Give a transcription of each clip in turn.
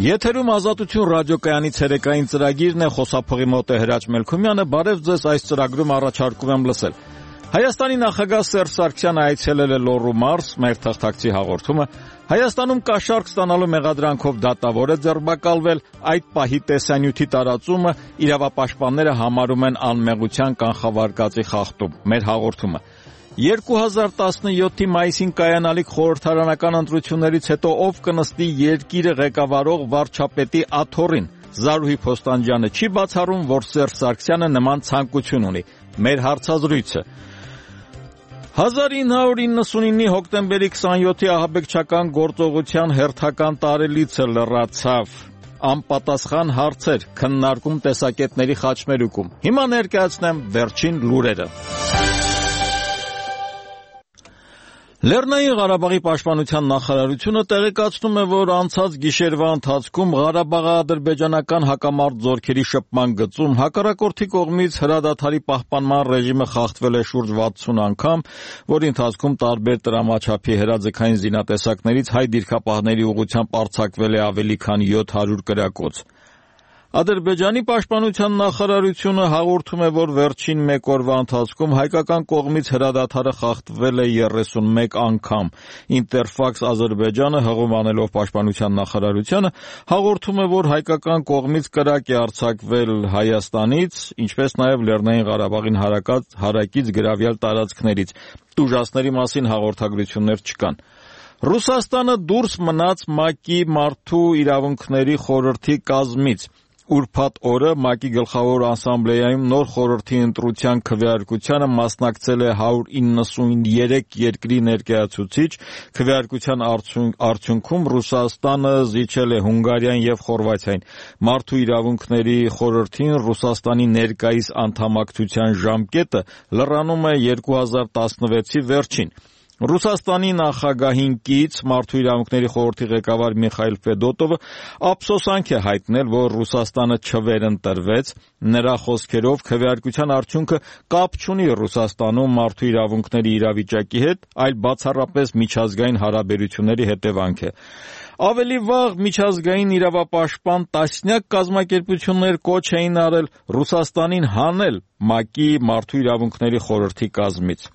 Եթերում Ազատություն ռադիոկայանի ցերեկային ծրագիրն է, խոսափողի մոտ է Հրաչ Մելքումյանը, բարև ձեզ, այս ծրագրում առաջարկում եմ լսել։ Հայաստանի նախագահ Սերժ Սարգսյանը այցելել է Լոռու մարզ, մեր թղթակցի հաղորդումը։ Հայաստանում կաշառք ստանալու մեղադրանքով դատավոր է ձերբակալվել, այդ պահի տեսանյութի տարածումը իրավապաշտպանները համարում են անմեղության կանխավարկածի խախտում, մեր հաղորդումը։ 2017-ի մայիսին կայանալիք խորհրդարանական ընտրություններից հետո ով կնստի երկիրը ղեկավարող վարչապետի աթոռին։ Զարուհի Փոստանջյանը չի բացառում, որ Սերժ Սարգսյանը նման ցանկություն ունի։ Մեր հարցազրույցը։ 1999-ի հոկտեմբերի 27-ի ահաբեկչական գործողության հերթական տարելիցը լրացավ։ Անպատասխան հարցեր, քննարկում տեսակետների խաչմերուկում։ Հիմա ներկայացնեմ վերջին լուրերը։ Լեռնային Ղարաբաղի պաշտպանության նախարարությունը տեղեկացնում է, որ անցած գիշերվա ընթացքում Ղարաբաղի-ադրբեջանական հակամարտ զորքերի շփման գծում հակառակորդի կողմից հրադադարի պահպանման ռեժիմը խախտվել է շուրջ 60 անգամ, որի ընթացքում տարբեր տրամաչափի հրաձգային զինատեսակներից հայ դիրքապահների ուղղությամբ արձակվել է ավելի քան 700 կրակոց։ Ադրբեջանի պաշտպանության նախարարությունը հաղորդում է, որ վերջին մեկ օրվա ընթացքում հայկական կողմից հրադադարը խախտվել է 31 անգամ։ Ինտերֆաքս Ադրբեջանը հղում անելով պաշտպանության նախարարությանը հաղորդում է, որ հայկական կողմից կրակ է արձակվել Հայաստանից, ինչպես նաև Լեռնային Ղարաբաղին հարակից գրավյալ տարածքներից։ Տուժածների մասին հաղորդագրություններ չկան։ Ռուսաստանը դուրս մնաց ՄԱԿ-ի Մարդու իրավունքների խորհրդի կազմից։ Ուրբաթ օրը ՄԱԿ-ի գլխավոր ասամբլեայում նոր խորհրդի ընտրության քվեարկությանը մասնակցել է 193 երկրի ներկայացուցիչ։ Քվեարկության արդյունքում Ռուսաստանը զիջել է Հունգարիային և Խորվաթիային։ Մարդու իրավունքների խորհրդին Ռուսաստանի ներկայիս անդամակցության ժամկետը լրանում է 2016-ի վերջին։ Ռուսաստանի նախագահին կից Մարդու իրավունքների խորհրդի ղեկավար Միխայիլ Ֆեդոտովը ափսոսանք է հայտնել, որ Ռուսաստանը չվերընտրվեց։ Նրա խոսքերով քվեարկության արդյունքը կապ չունի Ռուսաստանում մարդու իրավունքների իրավիճակի հետ, այլ բացառապես միջազգային հարաբերությունների հետևանք է։ Ավելի վաղ միջազգային իրավապաշտպան տասնյակ կազմակերպություններ կոչ էին արել Ռուսաստանին հանել ՄԱԿ-ի Մարդու իրավունքների խորհրդի կազմից։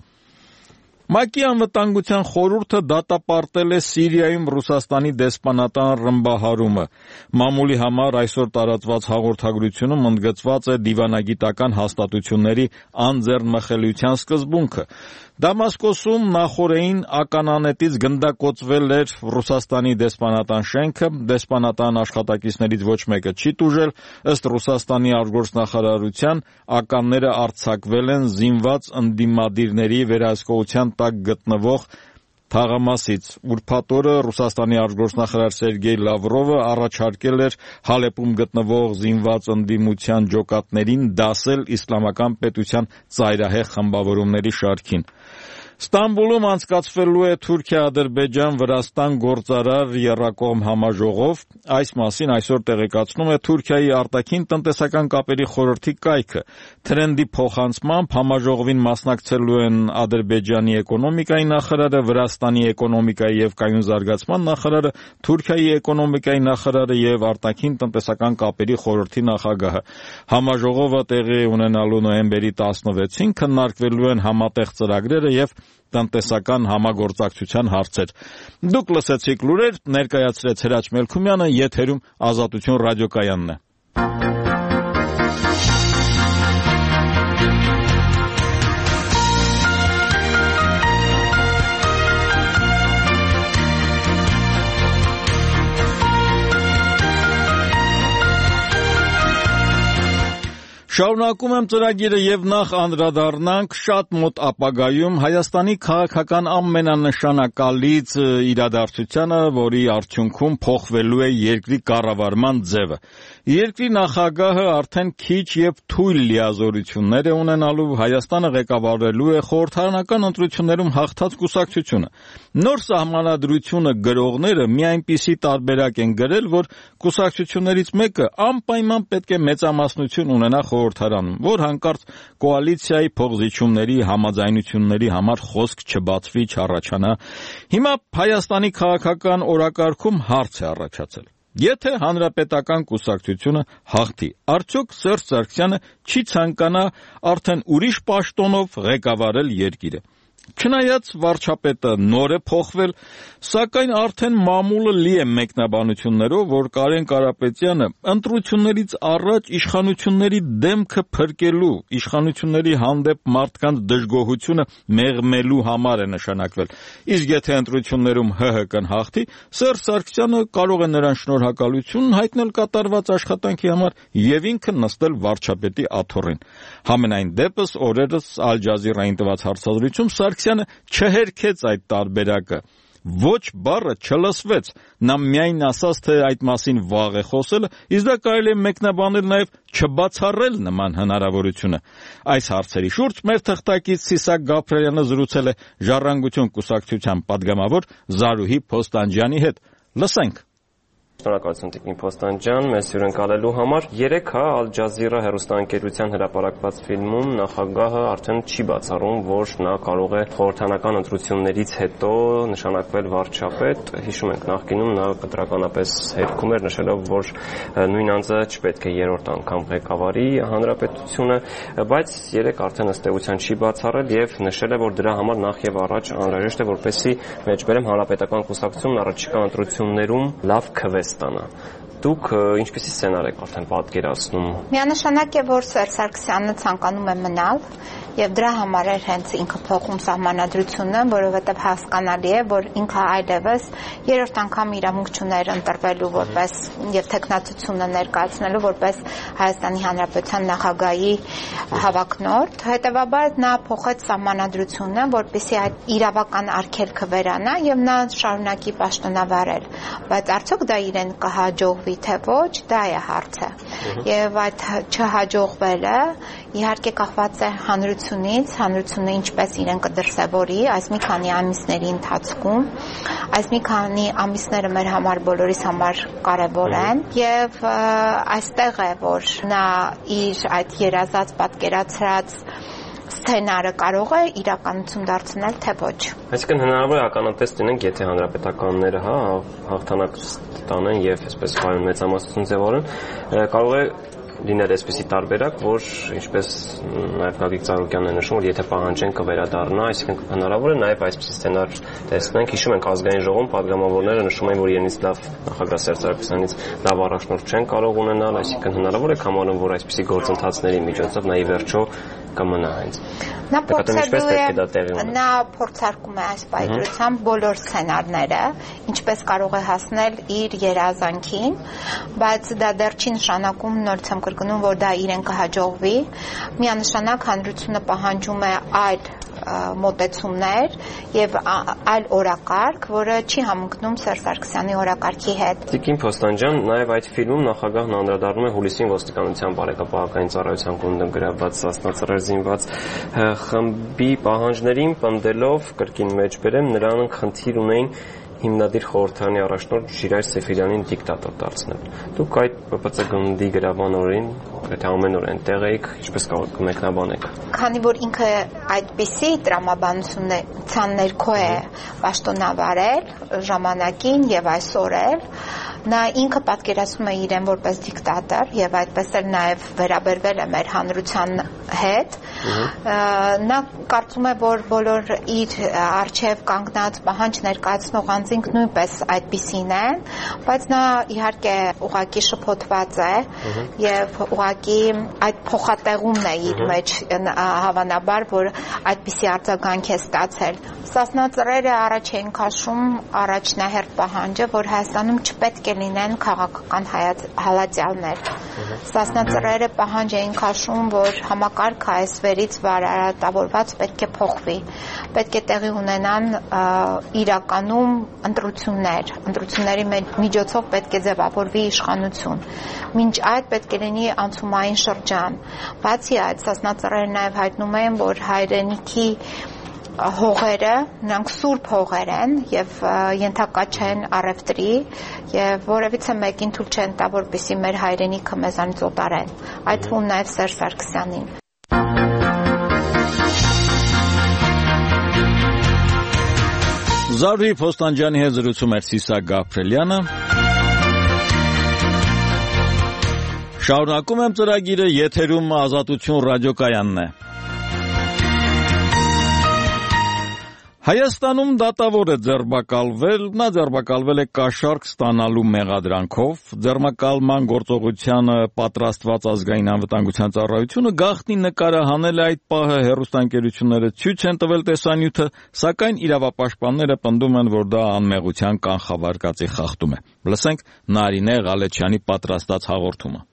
ՄԱԿ-ի անվտանգության խորհուրդը դատապարտել է Սիրիայում Ռուսաստանի դեսպանատան ռմբահարումը։ Մամուլի համար այսօր տարածված հաղորդագրությունում ընդգծված է դիվանագիտական հաստատությունների անձեռնմխելիության սկզբունքը։ Դամասկոսում նախօրեին ականանետից գնդակոծվել էր Ռուսաստանի դեսպանատան շենքը, դեսպանատան աշխատակիցներից ոչ մեկը չի տուժել, ըստ Ռուսաստանի արտգործնախարարության ականները արձակվել են զինված ընդդիմադիրների վերահսկողության տակ գտնվող թաղամասից։ Ուրբաթ օրը Ռուսաստանի արտգործնախարար Սերգեյ Լավրովը առաջարկել էր Հալեպում գտնվող զինված ընդդիմության ջոկատներին դասել իսլամական պետության ծայրահեղ խմբավորումների շարքին։ Ստամբուլում անցկացվելու է Թուրքիա-Ադրբեջան-Վրաստան գործարար եռակողմ համաժողով։ Այս մասին այսօր տեղեկացնում է Թուրքիայի արտաքին տնտեսական կապերի խորհրդի կայքը։ Թրենդի փոխանցմամբ համաժողովին մասնակցելու են Ադրբեջանի էկոնոմիկայի նախարարը, Վրաստանի էկոնոմիկայի և կայուն զարգացման նախարարը, Թուրքիայի էկոնոմիկայի նախարարը և արտաքին տնտեսական կապերի խորհրդի նախագահը։ Համաժողովը տեղի ունենալու նոյեմբերի 16-ին քննարկվելու են համատեղ ծրագրերը և տնտեսական համագործակցության հարցեր։ Դուք լսեցիք լուրեր, ներկայացրեց Հրաչ Մելքումյանը, եթերում Ազատություն ռադիոկայանն է։ Շարունակում եմ ծրագիրը եւ նախ անդրադառնանք շատ մոտ ապագայում Հայաստանի քաղաքական ամենանշանակալից իրադարձությանը, որի արդյունքում փոխվելու է երկրի կառավարման ձևը։ Երկրի նախագահը արդեն քիչ եւ թույլ լիազորություններ է ունենալու, Հայաստանը ղեկավարելու է խորհրդարանական ընտրություններում հաղթած կուսակցությունը։ Նոր սահմանադրությունը գրողները մի այնպիսի տարբերակ են գրել, որ կուսակցություններից մեկը անպայման պետք է մեծամասնություն ունենա խորհրդարանում, որ հանկարծ կոալիցիայի փոխզիջումների համաձայնությունների համար խոսք չբացվի, չառաջանա։ Հիմա Հայաստանի քաղաքական օրակարգում հարց է առաջացել. Եթե հանրապետական կուսակցությունը հաղթի, արդյոք Սերժ Սարգսյանը չի ցանկանա արդեն ուրիշ պաշտոնով ղեկավարել երկիրը։ Չնայած վարչապետը նոր է փոխվել, սակայն արդեն մամուլը լի է մեկնաբանություններով, որ Կարեն Կարապետյանը ընտրություններից առաջ իշխանությունների դեմքը փրկելու, իշխանությունների հանդեպ մարդկանց դժգոհությունը մեղմելու համար է նշանակվել։ Իսկ եթե ընտրություններում ՀՀԿ-ն հաղթի, Սերժ Սարգսյանը կարող է նրան շնորհակալություն հայտնել կատարված աշխատանքի համար եւ ինքը նստել վարչապետի աթոռին։ Համենայն դեպս օրերս Ալ Ջազիրային տված հարցազրույցում Սարգսյանը չհերքեց այդ տարբերակը։ Ոչ բառը չլսվեց, նա միայն ասաց, թե այդ մասին վաղ է խոսել, իսկ դա կարելի է մեկնաբանել նաև չբացառել նման հնարավորությունը։ Այս հարցերի շուրջ մեր թղթակից Սիսակ Գաբրելյանը զրուցել է Ժառանգություն կուսակցության պատգամավոր Զարուհի Փոստանջյանի հետ։ Լսենք։ Շնորհակալություն Տիկին Փոստանջյան, մեզ հյուրընկալելու համար։ Երեկ Ալ Ջազիրա հեռուստաընկերության հրապարակված ֆիլմում նախագահը արդեն չի բացառում, որ նա կարող է խորհրդանական ընտրություններից հետո նշանակվել վարչապետ։ Հիշում ենք, նախկինում նա կտրականապես հերքում էր, նշելով, որ նույն անձը չպետք է երրորդ անգամ ղեկավարի հանրապետությունը, բայց երեկ արդեն ըստ էության չի բացառել եւ նշել է, որ դրա համար նախ եւ առաջ անհրաժեշտ է, որպեսզի մեջբերեմ հանրապետական կուսակցությունն առաջիկա ընտրություններում լավ քվես ստանա։ Դուք ինչպիսի սցենար եք արդեն պատկերացնում։ Միանշանակ է, որ Սերժ Սարգսյանը ցանկանում է մնալ եւ դրա համար էր հենց ինքը փոխում սահմանադրությունը, որովհետեւ հասկանալի է, որ ինքը այլևս երրորդ անգամ իրավունք չուներ ընտրվելու որպես եւ տեխնատությունը ներկայացնելու որպես Հայաստանի Հանրապետության նախագահի հավակնորդ, հետեւաբար նա փոխեց սահմանադրությունը, որպեսզի այդ իրավական արգելքը վերանա եւ նա շարունակի պաշտոնավարել, բայց արդյոք դա իրեն կհաջողվի թե ոչ, դա է հարցը։ Եվ այդ չհաջողվելը իհարկե կախված է հանրությունը ինչպես իրեն կդրսևորի այս մի քանի ամիսների ընթացքում, այս մի քանի ամիսները մեր համար բոլորիս համար կարևոր են եւ այստեղ է, որ նա իր այդ երազած պատկերացրած սցենարը կարող է իրականություն դարձնել թե ոչ։ Այսինքն հնարավոր է ականատես լինենք, եթե հանրապետականները հաղթանակ ստանան եւ այսպես վայրեն մեծամասնություն ձևավորեն, կարող է լինել այսպիսի տարբերակ, որ ինչպես նաև Գագիկ Ծառուկյանն է նշում, որ եթե պահանջեն կվերադառնա, այսինքն հնարավոր է նաև այսպիսի սցենար տեսնենք։ Հիշում ենք ազգային ժողովում պատգամավորները նշում են, որ իրենից լավ նախագահ Սերժ Սարգսյանից լավ առաջնորդ չեն կարող ունենալ, այսինքն հնարավոր է համարում, որ այսպիսի գործընթացների միջոցով նա ի վերջո կմնա հենց։ Նա փորձարկում է այս պայքարությամբ բոլոր սցենարները, ինչպես կարող է հասնել իր երազանքին, բայց դա դեռ չի նշանակում, նորից եմ կրկնում, որ դա իրեն կհաջողվի։ Միանշանակ հանրությունը պահանջում է այլ մոտեցումներ եւ այլ օրակարգ, որը չի համընկնում Սերժ Սարգսյանի օրակարգի հետ։ Տիկին Փոստանջյան, նաեւ այդ ֆիլմում նախագահն անդրադառնում է հուլիսին ոստիկանության բարեկապահական ծառայության կողմից գրաված Սասնա զինված խմբի պահանջներին պնդելով կրկին մեջբերեմ նրանք խնդիր ունեին հիմնադիր խորհրդարանի առաջնորդ Ժիրայր Սեֆիրյանին դիկտատոր դարձնել։ Դուք այդ ՊՊՑ գնդի գրավան օրին, եթե ամեն օր այնտեղ եք, ինչպես կարող կմեկնաբանեք։ Քանի որ ինքը այդպիսի տրամաբանության ներքո է պաշտոնավարել ժամանակին եւ այսօր էլ, նա ինքը պատկերացնում է իրեն որպես դիկտատոր եւ այդպես էլ նաեւ վերաբերվել է մեր հանրության հետ։ Նա կարծում է, որ բոլոր իր արժեվ կանգնած պահանջ ներկայացնող անձինք նույնպես այդպիսին են, բայց նա իհարկե ուղղակի շփոթված է եւ ուղղակի այդ փոխատեղումն է իր մեջ հավանաբար, որ այդպիսի արձագանք է ստացել։ Սասնա ծռերը առաջ էին քաշում առաջնահերթ պահանջը, որ Հայաստանում չպետք է լինեն քաղաքական հալածյալներ։ Սասնա ծռերը պահանջ էին քաշում, որ համակարգը այս վերից վարարատավորված պետք է փոխվի, պետք է տեղի ունենան իրականում ընտրությունների միջոցով պետք է ձևավորվի իշխանություն։ Մինչ այդ պետք է լինի անցումային շրջան։ Բացի այդ, Սասնա ծռերը նաև հայտնում են, որ հայրենիքի հողերը, նրանք սուրբ հողեր են եւ ենթակա չեն առևտրի եւ որևիցե մեկին թույլ չեն տա, որպեսզի մեր հայրենիքը մեզանից օտարեն։ Այդ թվում նաեւ Սերժ Սարգսյանին։ Զարուհի Փոստանջյանի հետ զրուցում էր Սիսակ Գաբրելյանը։ Շարունակում եմ ծրագիրը, եթերում Ազատություն ռադիոկայանն է։ Հայաստանում դատավոր է ձերբակալվել, նա ձերբակալվել է կաշառք ստանալու մեղադրանքով, ձերբակալման գործողությանը պատրաստված ազգային անվտանգության ծառայությունը գաղտնի նկարահանել է այդ պահը, հեռուստաընկերությունները ցույց են տվել տեսանյութը, սակայն իրավապաշտպանները պնդում են, որ դա անմեղության կանխավարկածի խախտում է։ Լսենք Նարինե Ղալեչյանի պատրաստած հաղորդումը։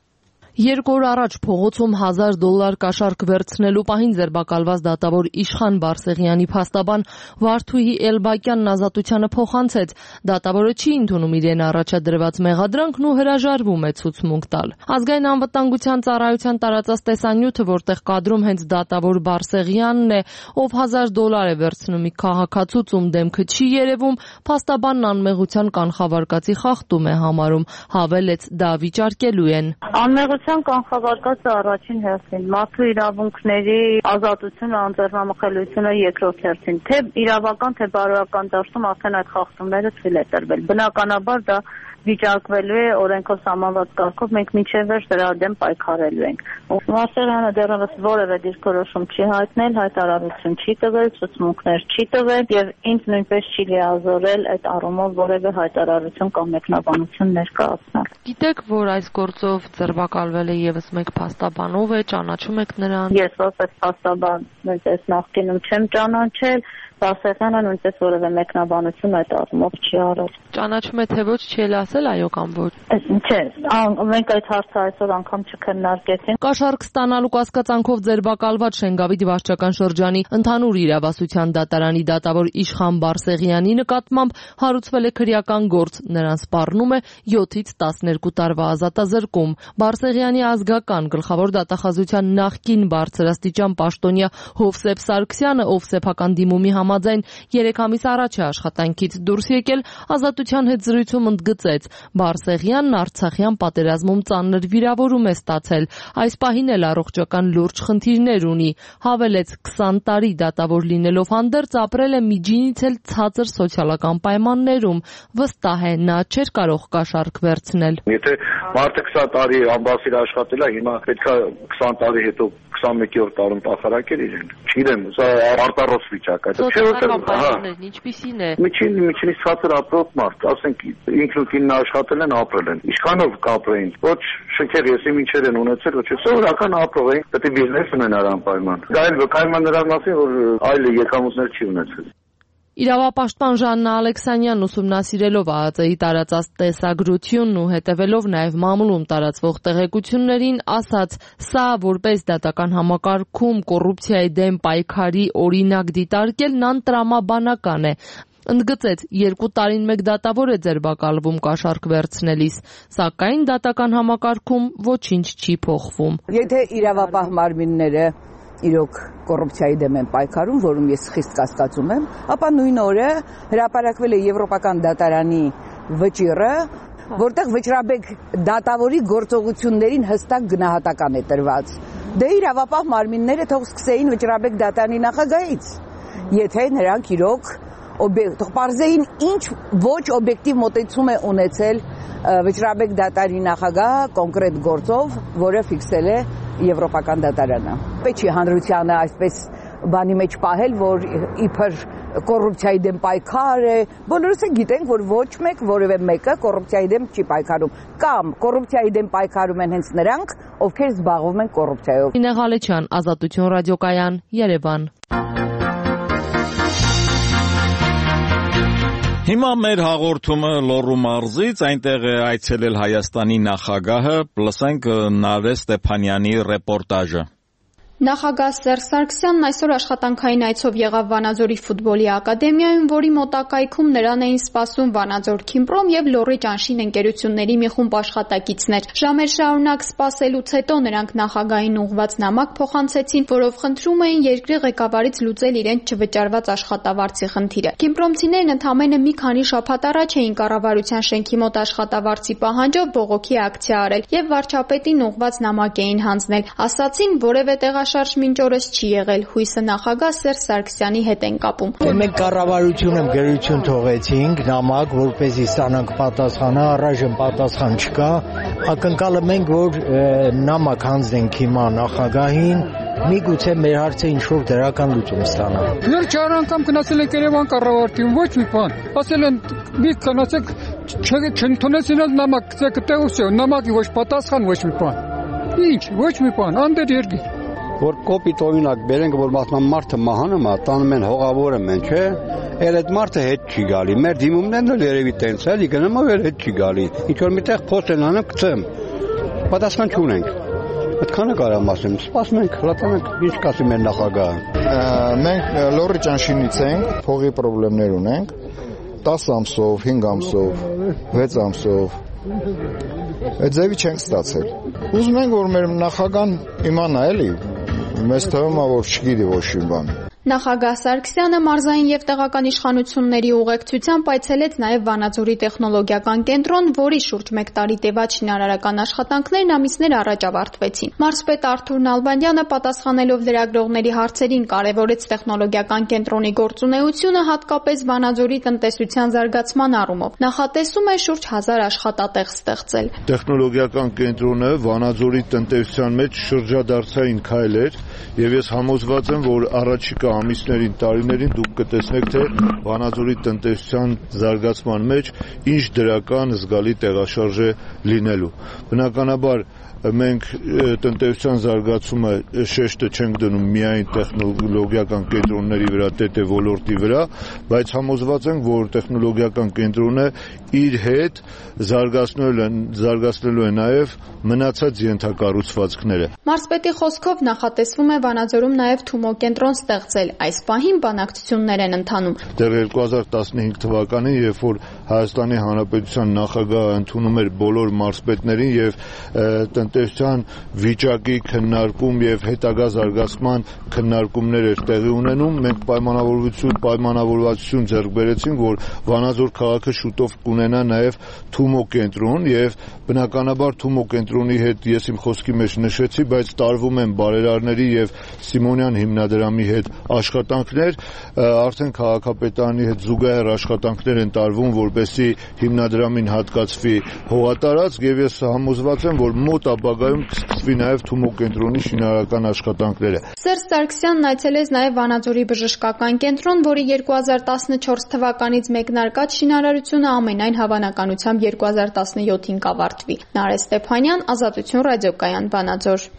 2 օր առաջ փողոցում $1000 կաշառք վերցնելու պահին ձերբակալված դատավոր Իշխան Բարսեղյանի փաստաբան Վարդուհի Էլբակյանն ազատությանը փոխանցեց։ Դատավորը չի ընդունում իրեն առաջադրված մեղադրանքն ու հրաժարվում է ցուցմունք տալ։ Ազգային անվտանգության ծառայության տարածած տեսանյութը, որտեղ կադրում հենց դատավոր Բարսեղյանն է, ով $1000 է վերցնում մի քաղաքացուց, ում դեմքը չի երևում, փաստաբանն անմեղության կանխավարկածի խախտում է համարում, հավելեց դա վիճարկելու են։ Կանխավարկածը առաջին հերթին, մարդու իրավունքների ազատությունը, անձեռնամխելիությունը երկրորդ հերթին, թե իրավական, թե բարոյական դաշտում արդեն այդ խախտումները թույլ է տրվել։ Բնականաբար դա վիճակվելու է օրենքով սահմանված կարգով, մենք մինչև վերջ դրա դեմ պայքարելու ենք։ Բարսեղյանը դեռևս որևէ դիրքորոշում չի հայտնել, հայտարարություն չի տվել, ցուցմունքներ չի տվել եւ ինձ նույնպես չի լիազորել այդ առումով որևէ հայտարարություն կամ մեկնաբանություն ներկայացնել։ Գիտեք, որ այս գործով ձերբակալվել է եւս մեկ փաստաբան, ով է, ճանաչում եք նրան։ Ես որպես փաստաբան նույնպես նախկինում չեմ ճանաչել, Բարսեղյանը նույնպես որևէ մեկնաբանություն այդ առումով չի արել։ Ճանաչում է թե ոչ, չի ասել այո կամ ոչ։ Չէ, մենք այդ հարցը այսօր անգամ չքննարկեցինք։ Կաշառք ստանալու կասկածանքով ձերբակալված Շենգավիթ վարչական շրջանի ընդհանուր իրավասության դատարանի դատավոր Իշխան Բարսեղյանի նկատմամբ հարուցվել է քրեական գործ, նրան սպառնում է 7-ից 12 տարվա ազատազրկում։ Բարսեղյանի ազգական գլխավոր դատախազության նախկին բարձրաստիճան պաշտոնյա Հովսեփ Սարգսյանը, ով սեփական դիմումի համաձայն 3 ամիս առաջ է աշխատանքից դուրս եկել, ազատության հետ զրույցում ընդգծեց. Բարսեղյանն Արցախյան պատերազմում ծանր վիրավորում է ստացել, այս պահին էլ առողջական լուրջ խնդիրներ ունի, հավելեց 20 տարի դատավոր լինելով հանդերձ ապրել է միջինից էլ ցածր սոցիալական պայմաններում, վստահ է նա չէր կարող կաշառք վերցնել։ Եթե մարդը 20 տարի ամբասիր աշխատել է, հիմա պետք է 20 տարի հետո 21-րդ տարում տախարակել իրեն։ Չգիտեմ, սա արտառոց վիճակ է։ Սոցիալական պայմաններն ինչպիսին է։ Միջինից ցածր ապրող մարդ, ասենք ինքնուրույն աշխատել են, ապրել են։ Ինչքանով կապրեին։ Ոչ շքեղ եսի ինչեր են ունեցել, ոչ սովորական ապրող էին, պետք է բիզնես ունենար անպայման։ Դա էլ վկայում է նրան մասին, որ այլ եկամուտներ չի ունեցել։ Իրավապաշտպան Ժաննա Ալեքսանյանն ուսումնասիրելով ԱԱԾ-ի տարածած տեսագրությունն ու հետևելով նաև մամուլում տարածվող տեղեկություններին, ասաց, սա որպես դատական համակարգում կոռուպցիայի դեմ պայքարի օրինակ դիտարկելն անտրամաբանական է։ Ընդգծեց, 2 տարին մեկ դատավոր է ձերբակալվում կաշառք վերցնելիս, սակայն դատական համակարգում ոչինչ չի փոխվում։ Եթե իրավապահ մարմինները իրոք կոռուպցիայի դեմ են պայքարում, որում ես խիստ կասկածում եմ, ապա նույն օրը հրապարակվել է Եվրոպական դատարանի վճիռը, որտեղ վճռաբեկ դատավորի գործողություններին հստակ գնահատական է տրված։ Դե իրավապահ մարմինները թող սկսեին վճռաբեկ դատարանի նախագահից, եթե նրանք իրոք թող պարզեին ինչ ոչ օբյեկտիվ մոտեցում է ունեցել վճռաբեկ դատարանի նախագահը կոնկրետ գործով, որը ֆիքսել է Եվրոպական դատարանը։ Պետք չի հանրությանը այսպես բանի մեջ պահել, որ իբր կոռուպցիայի դեմ պայքար է։ Բոլորս էլ գիտենք, որ ոչ մեկ որևէ մեկը կոռուպցիայի դեմ չի պայքարում, կամ կոռուպցիայի դեմ պայքարում են հենց նրանք, ովքեր զբաղվում են կոռուպցիայով։ Նարինե Ղալեչյան, Ազատություն ռադիոկայան, Երևան։ Հիմա մեր հաղորդումը Լոռու մարզից, այնտեղ է այցելել Հայաստանի նախագահը, լսենք Նարէ Ստեփանյանի ռեպորտաժը։ Նախագահ Սերժ Սարգսյանն այսօր աշխատանքային այցով եղավ Վանաձորի ֆուտբոլի ակադեմիայում, որի մոտակայքում նրան էին սպասում Վանաձոր Քիմպրոմ եւ Լոռի Ճանշին ընկերությունների մի խումբ աշխատակիցներ։ Ժամեր շարունակ սպասելուց հետո նրանք նախագահին ուղղված նամակ փոխանցեցին, որով խնդրում էին երկրի ղեկավարից լուծել իրենց չվճարված աշխատավարձի խնդիրը։ Քիմպրոմցիներն ընդամենը մի քանի շաբաթ առաջ էին կառավարության շենքի մոտ աշխատավարձի պահանջով բողոքի ակցիա արել եւ վարչապետին ուղղված նամակ էին հանձնել։ Ասացին, որևէ տեղ հաղորդաշարժ մինչ օրս չի եղել, հույսը նախագահ Սերժ Սարգսյանի հետ են կապում։ Մենք կառավարությունը գրություն թողեցինք նամակ, որպեսզի ստանանք պատասխանը, առայժմ պատասխան չկա։ Ակնկալում ենք, որ նամակ հանձնենք հիմա նախագահին, միգուցե մեր հարցը ինչ-որ դրական լուծում ստանա։ Ես 4 անգամ գնացել եմ Երևան կառավարություն, ոչ մի բան։ Ասել են մի գնացեք, չընդունեցին նամակ, գտեք ու նամակի ոչ պատասխան, ոչ մի բան։ Ինչ, ոչ մի բան, անդեր երկիր։ Որ կոպիտ օրինակ բերենք, որ մարդը մահանում է, տանում են հողավորը մեն, չէ՞։ Այդ մարդը հետ չի գալի։ Մեր դիմումներն էլ երևի տենց է, էլի գնում է հետ չի գալի։ Ինչ որ միտեղ փոստ են անում, գցեմ։ Պատասխան չունենք։ Այդքանը կարամ ասեմ, սպասում ենք, հլատանանք, ինչ կասի մեր նախագահը։ Մենք լորի ճանշինից ենք, փողի խնդիրներ ունենք, 10 ամսով, 5 ամսով, 6 ամսով։ Այդ ձևի չենք ստացել։ Ուզում ենք, որ մեր նախագահան իմանա էլի, մեզ թվում է, որ չգիտի ոչ մի բան։ Նախագահ Սարգսյանը մարզային եւ տեղական իշխանությունների ուղեկցությամբ այցելեց նաեւ Վանաձորի տեխնոլոգիական կենտրոն, որի շուրջ 1 տարի տևած շինարարական աշխատանքներն ամիսներ առաջ ավարտվեցին։ Մարզպետ Արթուր Նալբանդյանը պատասխանելով լրագրողների հարցերին կարևորեց տեխնոլոգիական կենտրոնի գործունեությունը հատկապես Վանաձորի տնտեսության զարգացման առումով։ Նախատեսում է շուրջ 1000 աշխատատեղ ստեղծել։ Տեխնոլոգիական կենտրոնը Վանաձորի տնտեսության մեջ շրջադարձային քայլ էր եւ ես համոզված եմ, որ առաջիկա ամիսներին, տարիներին դուք կտեսնեք, թե Վանաձորի տնտեսության զարգացման մեջ ինչ դրական զգալի տեղաշարժ է լինելու։ Բնականաբար մենք տնտեսության զարգացումը շեշտը չենք դնում միայն տեխնոլոգիական կենտրոնների վրա, ՏՏ ոլորտի վրա, բայց համոզված ենք, որ տեխնոլոգիական կենտրոնը իր հետ զարգացնելու է նաև մնացած ենթակառուցվածքները։ Մարզպետի խոսքով նախատեսվում է Վանաձորում նաև Թումո կենտրոն ստեղծել։ Այս պահին բանակցություններ են ընթանում։ Դեռ 2015 թվականին, երբ որ Հայաստանի Հանրապետության նախագահը ընդունում էր բոլոր մարզպետներին եւ տնտեսության վիճակի քննարկում եւ հետագա զարգացման քննարկումներ էր տեղի ունենում, մենք պայմանավորվածություն ձեռք բերեցինք, որ Վանաձոր քաղաքը շուտով կունենա նաեւ Թումո կենտրոն եւ բնականաբար Թումո կենտրոնի հետ ես իմ խոսքի մեջ նշեցի, բայց տարվում են բարերարների եւ Սիմոնյան հիմնադրամի հետ աշխատանքներ, արդեն քաղաքապետարանի հետ զուգահեռ աշխատանքներ են տարվում, որպեսզի հիմնադրամին հատկացվի հողատարածք եւ ես համոզված եմ, որ մոտ ապագայում կսկսվի նաեւ Թումո կենտրոնի շինարարական աշխատանքները։ Սերժ Սարգսյանն այցելեց նաեւ Վանաձորի բժշկական կենտրոն, որի 2014 թվականից մեկնարկած շինարարությունը ամենայն հավանականությամբ 2017-ին կավարտվի։ Նարէ Ստեփանյան, Ազատություն ռադիոկայան, Վանաձոր։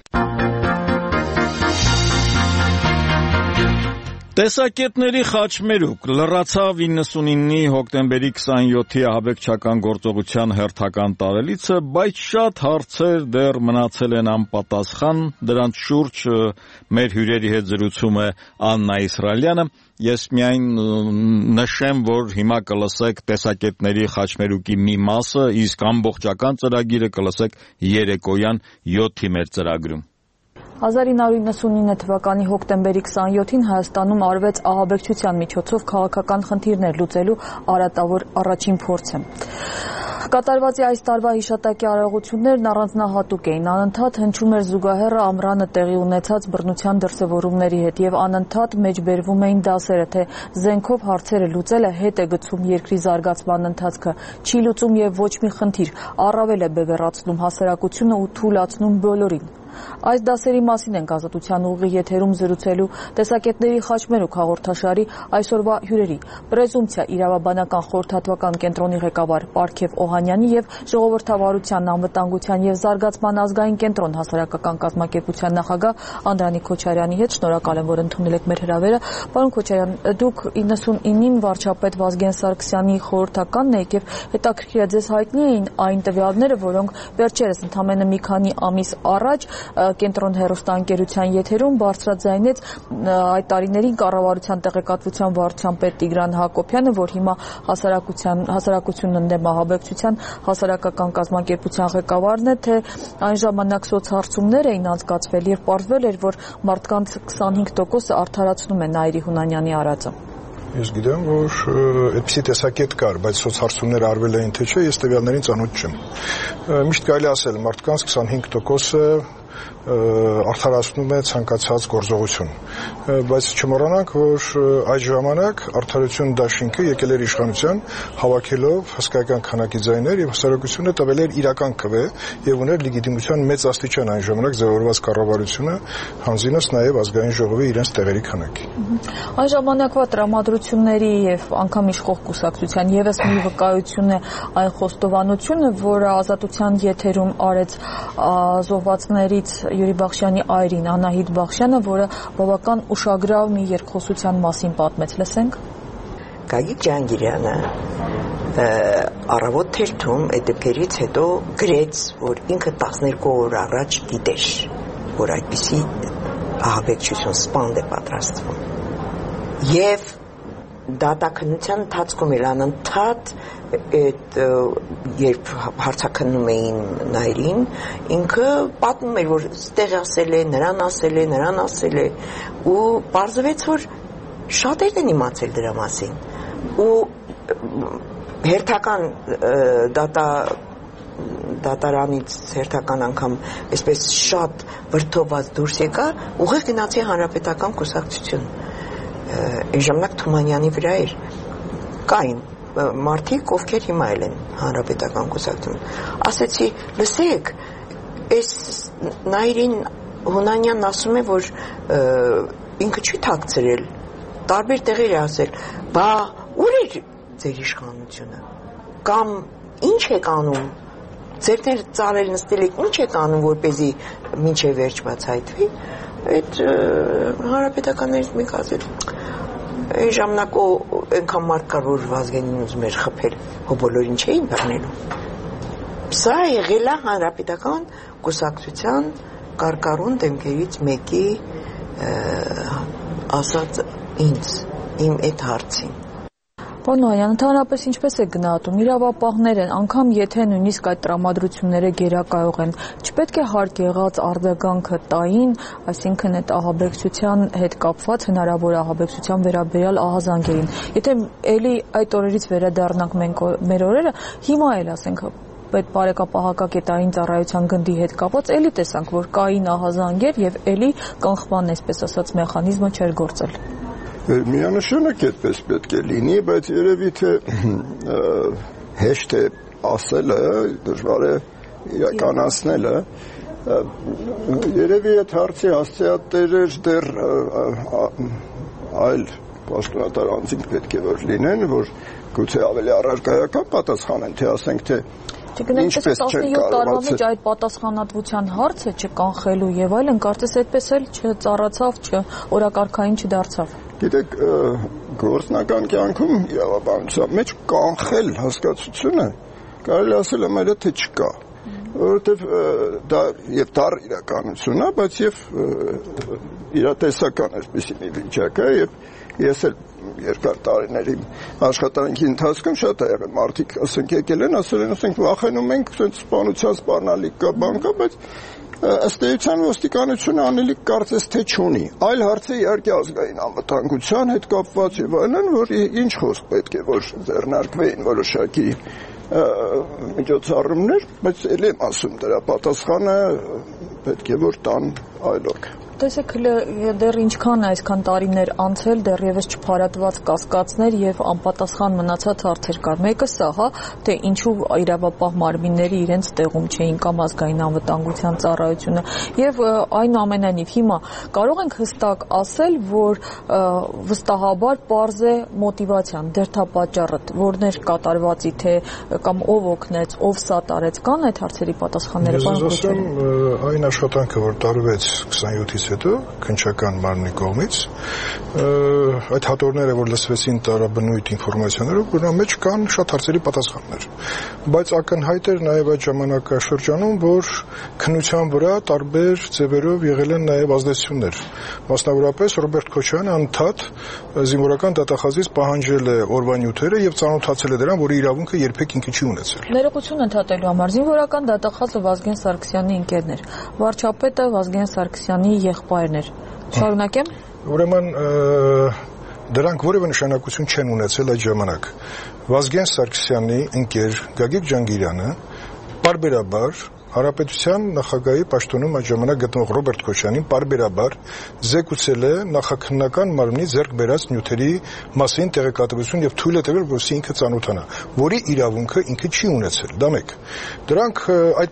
Տեսակետների խաչմերուկ լրացավ 99-ի հոկտեմբերի 27-ի ահաբեկչական գործողության հերթական տարելիցը, բայց շատ հարցեր դեռ մնացել են անպատասխան, դրանց շուրջ մեր հյուրերի հետ զրուցում է Աննա Իսրայելյանը։ Ես միայն նշեմ, որ հիմա կլսեք տեսակետների խաչմերուկի մի մասը, իսկ ամբողջական ծրագիրը կլսեք երեկոյան 7-ի մեր ծրագրում։ 1999 թվականի հոկտեմբերի 27-ին Հայաստանում արվեց ահաբեկչության միջոցով քաղաքական խնդիրներ լուծելու արատավոր առաջին փորձը։ Կատարվածի այս տարվա հիշատակի արարողություններն առանձնահատուկ էին, անընդհատ հնչում էր զուգահեռը ամռանը տեղի ունեցած բռնության դրսևորումների հետ եւ անընդհատ մեջբերվում էին դասերը, թե զենքով հարցերը լուծելը հետ է գցում երկրի զարգացման ընթացքը, չի լուծում եւ ոչ մի խնդիր, առավել է բևեռացնում հասարակությունը ու թույլատրում բոլորին։ Այս դասերի մասին ենք Ազատության ուղիղ եթերում զրուցելու տեսակետների խաչմերուկ հաղորդաշարի այսօրվա հյուրերի՝ Պրեզումպցիա իրավաբանական խորհրդատվական կենտրոնի ղեկավար Պարքև Օհանյանի եւ Ժողովրդավարության, անվտանգության եւ զարգացման ազգային կենտրոն հասարակական կազմակերպության նախագահ Անդրանիկ Քոչարյանի հետ։ Շնորհակալ եմ, որ ընդունել եք մեր հրավերը։ Պարոն Քոչարյան, դուք 99-ին վարչապետ Վազգեն Սարգսյանի խորհրդականն եք եւ հետաքրքիր է ձեզ հայտնի էին այն տվյալները, որոնք վերջերս ընդամենը մի քանի ամիս առաջ կենտրոն հեռուստաընկերության եթերում բարձրաձայնեց այդ տարիներին կառավարության տեղեկատվության վարչության պետ Տիգրան Հակոբյանը, որ հիմա հասարակությունն ընդդեմ ահաբեկչության հասարակական կազմակերպության ղեկավարն է, թե այն ժամանակ սոցհարցումներ էին անցկացվել եւ պարզվել էր, որ մարդկանց 25%-ը արդարացնում է Նայիրի Հունանյանի արածը։ Ես գիտեմ, որ այդպիսի տեսակետ կար, բայց սոցհարցումներ արվել էին թե չէ, ես տվյալներին ծանոթ չեմ։ Միշտ կարելի ասել, մարդկանց 25%-ը արդարացնում է ցանկացած գործողություն, բայց չմոռանանք, որ այդ ժամանակ Արդարություն դաշինքը եկել էր իշխանության, հավաքելով հսկայական քանակի ձայներ եւ հասարակությունը տվել էր իրական քվե եւ ուներ լեգիտիմության մեծ աստիճան այն ժամանակ ձևավորված կառավարությունը, հանձինած նաեւ ազգային ժողովի իրենց տեղերի քանակի։ Այն ժամանակվա տրամադրությունների եւ անգամ իշխող կուսակցության եւս մի վկայություն է այն խոստովանությունը, որը Ազատության եթերում արեց զոհվածներից Յուրի Բախշյանի այրին Անահիտ Բախշյանը, որը բավական ուշագրավ մի երկխոսության մասին պատմեց, լսենք։ Գագիկ Ջանգիրյանը առավոտ թերթում այդ դեպքերից հետո գրեց, որ ինքը 12 օր առաջ գիտեր, որ այդպիսի ահաբեկչություն սպանդ է պատրաստվում։ Եվ դատաքննության ընթացքում էլ անընդհատ երբ հարցաքննում էին Նայիրին, ինքը պատմում էր, որ ստեղ ասել է, նրան ասել է, ու պարզվեց, որ շատերն են իմացել դրա մասին։ Ու հերթական դատարանից հերթական անգամ այսպես շատ վրդովված դուրս եկա, ուղիղ գնացի Հանրապետական կուսակցություն։ Այն ժամանակ Թումանյանի վրա էր, կային մարդիկ, ովքեր հիմա էլ են Հանրապետական կուսակցություն։ Ասեցի, լսեք, այս Նայիրին Հունանյանն ասում է, որ ինքը չի թաքցրել, տարբեր տեղեր է ասել, բա ուր էր ձեր իշխանությունը, կամ ինչ եք անում, ձերներ ծառել նստել եք, ինչ եք անում, որպեսզի մինչև վերջ բացահայտվի։ Այդ Հանրապետականներից մեկ ասել, այն ժամանակ այնքան մարդ կար, որ Վազգենին ուզում էր խփել, հո բոլորին չէին բռնելու։ Սա եղել է Հանրապետական կուսակցության կարկառուն դեմքերից մեկի ասած ինձ, իմ այդ հարցին։ Պարոն Նոյան, ընդհանրապես ինչպես է գնահատում իրավապահները, անգամ եթե նույնիսկ այդ տրամադրությունները գերակայող են, չպետք է հարկ եղած արձագանքը տային, այսինքն այդ ահաբեկչության հետ կապված հնարավոր ահաբեկչության վերաբերյալ ահազանգերին։ Եթե էլի այդ օրերից վերադառնանք մեր օրերը, հիմա էլ ասենք այդ բարեկապահակակետային ծառայության գնդի հետ կապված էլի տեսանք, որ կային ահազանգեր եւ էլի կանխման, այսպես ասած, մեխանիզմը չէր գործել։ Միանշանակ այդպես պետք է լինի, բայց երևի թե հեշտ է ասելը, դժվար է իրականացնելը։ Երևի այդ հարցի հասցեատերեր դեռ այլ պաշտոնատար անձինք պետք է որ լինեն, որ գուցե ավելի առարկայական պատասխանեն, թե ասենք թե ինչպես 17 տարվա մեջ այդ պատասխանատվության հարցը չկանխելու եւ այլն, կարծես այդպես էլ չծառացավ, օրակարգային չդարձավ։ Գիտեք, գործնական կյանքում իրավաբանության մեջ կանխել հասկացությունը կարելի ասել ամենը թե չկա, որովհետև դա եւ դառ իրականություն է, բայց եւ իրատեսական այսպիսի մի վիճակ է եւ ես էլ երկար տարիների աշխատանքի ընթացքում շատ է եղել մարդիկ, ասենք եկել են, ասել են, ասենք վախենում ենք, ասենք սպանության սպառնալիք կա, բան կա, բայց ըստ էության ոստիկանությունը անելիք կարծես թե չունի։ Այլ հարց է իհարկե ազգային անվտանգության հետ կապված եւ այլն, որ ինչ խոսք պետք է որ ձեռնարկվեին որոշակի միջոցառումներ, բայց ելի եմ ասում դրա պատասխանը պետք է որ տան այլոք։ Տեսեք, դեռ ինչքան այսքան տարիներ անցել, դեռևս չփարատված կասկածներ եւ անպատասխան մնացած հարցեր կար։ Մեկը սա, հա, թե ինչու իրավապահ մարմինները իրենց տեղում չէին կամ ազգային անվտանգության ծառայությունը։ Եվ այնուամենայնիվ հիմա կարող ենք հստակ ասել, որ վստահաբար պարզ է մոտիվացիան, դերթապատճառը, որներ կատարվածի թե կամ ով օգնեց, ով սատարեց, կան այդ հարցերի պատասխանները, պարոն Քոչարյան։ Այն աշխատանքը, որ տարվեց 27-ից հետո քննչական մարմնի կողմից այդ հատորները, որ լսվեցին տարաբնույթ ինֆորմացիաներով, որոնց մեջ կան շատ հարցերի պատասխաններ, բայց ակնհայտ էր նաև այդ ժամանակաշրջանում, որ քննության վրա տարբեր ձևերով եղել են նաև ազդեցություններ, մասնավորապես Ռոբերտ Քոչարյանը անդադ զինվորական դատախազից պահանջել է օրվա նյութերը եւ ծանոթացել է դրան, որ իրավունքը երբեք ինքը չի ունեցել։ Ներողություն ընդհատելու համար զինվորական դատախազը Վազգեն Սարգսյանի ընկերն էր, վարչապետը Վազգեն Սարգսյանի եղբայրն էր։ Շարունակեմ։ Ուրեմն դրանք որևէ նշանակություն չեն ունեցել այդ ժամանակ։ Վազգեն Սարգսյանի ընկեր Գագիկ Ջանգիրյանը պարբերաբար Հանրապետության նախագահի պաշտոնում այդ ժամանակ գտնվող Ռոբերտ Քոչարյանին պարբերաբար զեկուցել է նախաքննական մարմնի ձեռք բերած նյութերի մասին տեղեկատվություն եւ թույլ է տվել, որպեսզի ինքը ծանոթանա, որի իրավունքը ինքը չի ունեցել։ Դա մեկ։ Դրանք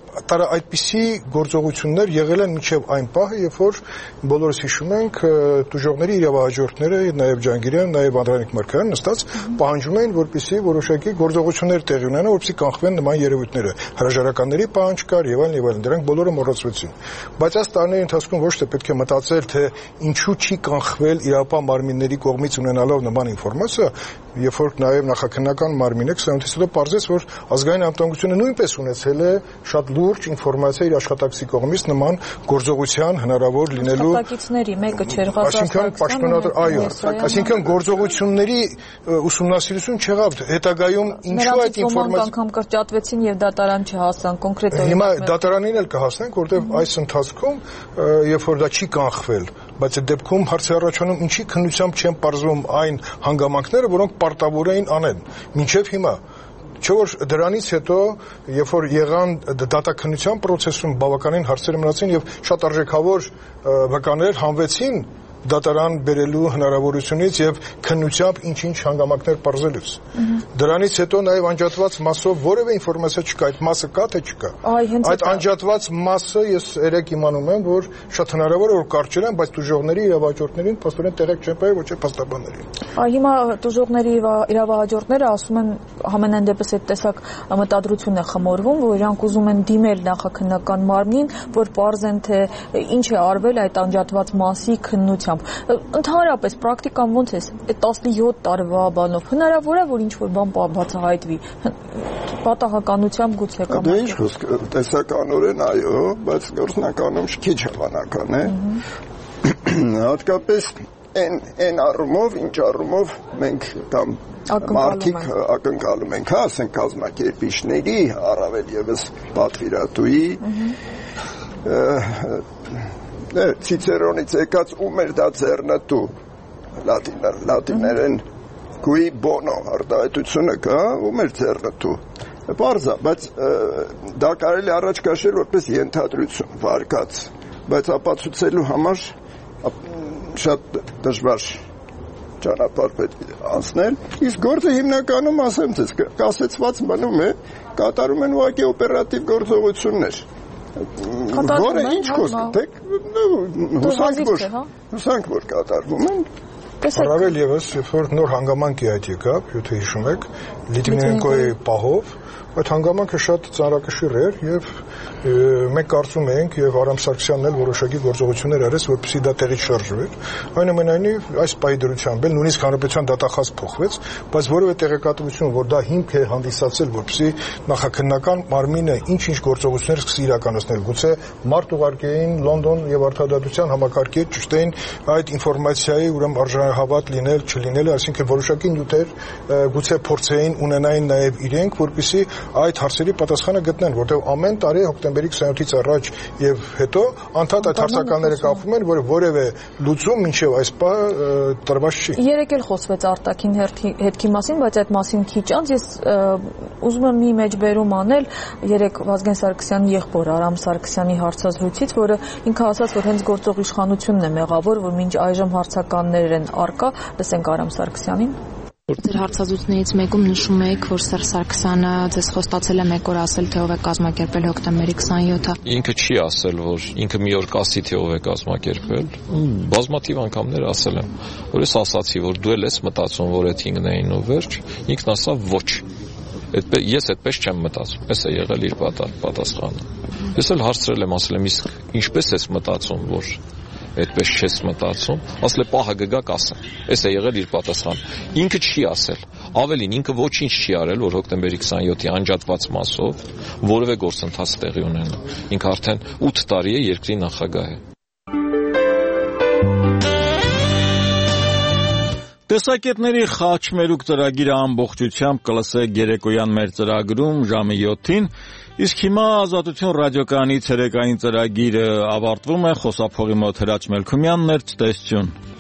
այդպիսի գործողություններ եղել են մինչև այն պահը, երբ որ բոլորս հիշում ենք տուժողների իրավահաջորդները, նաեւ Ջանգիրյանը, նաեւ Անդրանիկ Մարկարյանը նստած պահանջում էին, որպեսզի որոշակի գործողություններ տեղի ունենան, որպեսզի կանխվեն նման երևույթները։ Հրաժարականների պահանջ կար եւ այլն, դրանք բոլորը մոռացվեցին։ Բայց այս տարիների ընթացքում ոչ թե պետք է մտածել, թե ինչու չի կանխվել իրավապահ մարմինների կողմից ունենալով նման ինֆորմացիա, երբ որ նաեւ նախաքննական մարմինը 28-ից հետո պարզեց, որ ազգային անվտանգությունը նույնպես ունեցել է շատ լուրջ ինֆորմացիա իր աշխատակցի կողմից նման գործողության հնարավոր լինելու աշխատակիցների մեկը չէր Այսինքն պաշտոնատար, այո, այսինքն գործողությունների ուսումնասիրություն չեղավ, հետագայում ինչու այդ ինֆորմացիա անգամ կրճատվեցին եւ դատարան չհասան կոնկրետ Հիմա դատարանին էլ կհասնենք, որտեղ այս ընթացքում, երբ որ դա չի կանխվել, բայց այդ դեպքում հարցի առաջանում ինչի քննությամբ չեն պարզվում այն հանգամանքները, որոնք պարտավոր էին անեն։ Մինչև հիմա Չէ՞ որ դրանից հետո, երբ որ եղան դատաքննության process-ում բավականին հարցեր մնացին եւ շատ արժեքավոր վկաներ հանվեցին դատարան բերելու հնարավորությունից եւ քննությամբ ինչ-ինչ հանգամանքներ պարզելուց։ Դրանից հետո նաեւ անջատված մասով որևէ ինֆորմացիա չկա, այդ մասը կա թե չկա։ Այդ անջատված մասը ես երեք իմանում եմ, որ շատ հնարավոր է որ կարճել են, բայց դժողների իրավահաջորդներին փաստորեն տեղեկ չեն բերել ոչ թե փաստաբաններին։ Հիմա դժողների իրավահաջորդները ասում են ամենայն դեպս այդ տեսակ մտադրություն է խմորվում, որ իրանք ուզում են դիմել նախաքննական մարմնին, որ պարզեն թե ինչ է արվել այդ անջատված մասի քննությամբ։ Ընդհանրապես պրակտիկան ոնց է այդ 17 տարվա բանով հնարավոր է որ ինչ որ բան բացահայտվի պատահականությամբ գուցե կամ Դե ինչ խոսք տեսականորեն այո, բայց գործնականում քիչ հավանական է։ Հատկապես այն առումով, ինչ առումով մենք կամ մարդիկ ակնկալում ենք, ասենք կազմակերպիչների, առավել եւս պատվիրատուի Ցիցերոնից եկած ում էր դա ձեռնտու լատիներեն cui bono արտահայտությունը կա ում էր ձեռնտու բարձա բայց դա կարելի առաջ քաշել որպես ենթադրություն վարկած բայց ապացուցելու համար շատ դժվար ճանապարհ պետք է անցնել իսկ գործը հիմնականում ասեմ ձեզ կասեցված մնում է կատարում են ուղղակի օպերատիվ գործողություններ Որը ինչ խոսք, հուսանք որ կատարվում են Առավել եւս, երբ որ նոր հանգամանք է այդ եկավ, եթե հիշում եք, Լիտվինենկոյի պահով, այդ հանգամանքը շատ ծանրակշիռ էր եւ մենք կարծում ենք եւ Արամ Սարգսյանն էլ որոշակի գործողություններ արեց, որպեսզի դա տեղի շարժվեր։ Այնուամենայնիվ այս պահի դրությամբ էլ նույնիսկ հանրապետության դատախազ փոխվեց, բայց որևէ տեղեկատվություն, որ դա հիմք է հանդիսացել, որպեսզի նախաքննական մարմինը ինչ-ինչ գործողություններ սկսի իրականացնել, գուցե մարդ ուղարկեին Լոնդոն եւ արդարադատության համակարգի ճշտային այդ ինֆորմացիայի ուրեմն արժանահավատ լինել, չլինել, այսինքն որոշակի նյութեր գուցե փորձեին ունենային նաեւ իրենք, որպեսզի այդ հարցերի պատասխանը գտնեն, որտեղ ամեն տարի հոկտեմբերի 27-ից առաջ եւ հետո անդադ այդ հարցականները կախվում են, որ որևէ լուծում մինչեւ այս պահը տրված չի։ Երեք էլ խոսվեց արտաքին հետքի մասին, բայց այդ մասին քիչ անց ես ուզում եմ մի մեջբերում անել երեք Վազգեն Սարգսյանի եղբոր Արամ Սարգսյանի հարցազրույցից, որը ինքը ասաց, որ հենց գործող իշխանությունն է մեղավոր, որ մինչ այժմ հարցականներ են արկա, լսենք Արամ Սարգսյանին։ Ձեր հարցազրույցներից մեկում նշում եք, որ Սերժ Սարգսյանը ձեզ խոստացել է մեկ օր ասել, թե ով է կազմակերպել հոկտեմբերի 27-ը։ Ինքը չի ասել, որ ինքը մի օր կասի, թե ով է կազմակերպել։ Բազմաթիվ անգամներ ասել եմ, որ ես ասացի, որ դու ես մտածում, որ այդ 5-ն էին ու վերջ, ինքն ասավ ոչ։ Ես այդպես չեմ մտածում, ես է եղել իր պատասխանը։ Ես էլ հարցրել եմ, ասել եմ, իսկ ինչպես ես մտածում, որ այդպես չես մտածում, ասել է պահը գգա կասեմ։ Էս է եղել իր պատասխանը։ Ինքը չի ասել։ Ավելին ինքը ոչինչ չի արել, որ հոկտեմբերի 27-ի անջատված մասով որևէ գործընթաց տեղի ունենա։ Ինքը արդեն 8 տարի է երկրի նախագահ է։ Տեսակետների խաչմերուկ ծրագիրը ամբողջությամբ կլսեք երեկոյան մեր ծրագրում ժամը 7-ին, իսկ հիմա Ազատություն ռադիոկայանի ցերեկային ծրագիրը ավարտվում է, խոսափողի մոտ Հրաչ Մելքումյանն էր, ցտեսություն։